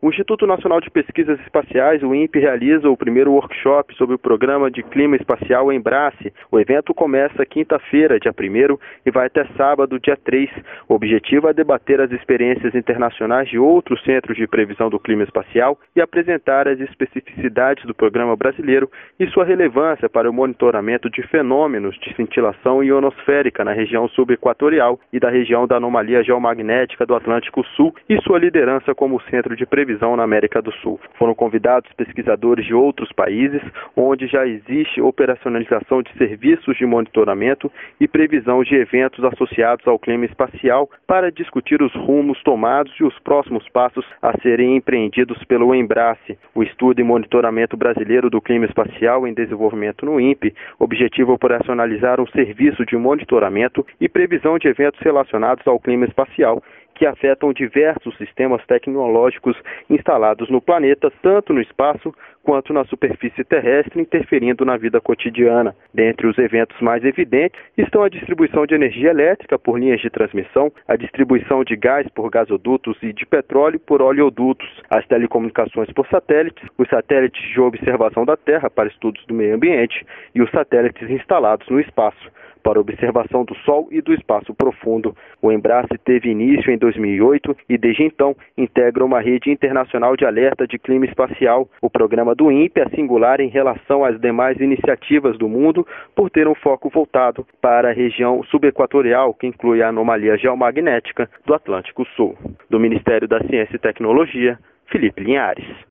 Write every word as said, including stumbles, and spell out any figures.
O Instituto Nacional de Pesquisas Espaciais, o INPE, realiza o primeiro workshop sobre o Programa de Clima Espacial Embrace. O evento começa quinta-feira, dia primeiro, e vai até sábado, dia três. O objetivo é debater as experiências internacionais de outros centros de previsão do clima espacial e apresentar as especificidades do programa brasileiro e sua relevância para o monitoramento de fenômenos de cintilação ionosférica na região subequatorial e da região da anomalia geomagnética do Atlântico Sul e sua liderança como centro de previsão na América do Sul. Foram convidados pesquisadores de outros países, onde já existe operacionalização de serviços de monitoramento e previsão de eventos associados ao clima espacial para discutir os rumos tomados e os próximos passos a serem empreendidos pelo Embrace, o Estudo e Monitoramento Brasileiro do Clima Espacial em Desenvolvimento no INPE, objetivo operacionalizar um serviço de monitoramento e previsão de eventos relacionados ao clima espacial, que afetam diversos sistemas tecnológicos instalados no planeta, tanto no espaço quanto na superfície terrestre, interferindo na vida cotidiana. Dentre os eventos mais evidentes estão a distribuição de energia elétrica por linhas de transmissão, a distribuição de gás por gasodutos e de petróleo por oleodutos, as telecomunicações por satélites, os satélites de observação da Terra para estudos do meio ambiente e os satélites instalados no espaço para observação do Sol e do espaço profundo. O Embrace teve início em dois mil e oito e, desde então, integra uma rede internacional de alerta de clima espacial. O programa do INPE é singular em relação às demais iniciativas do mundo por ter um foco voltado para a região subequatorial, que inclui a anomalia geomagnética do Atlântico Sul. Do Ministério da Ciência e Tecnologia, Felipe Linhares.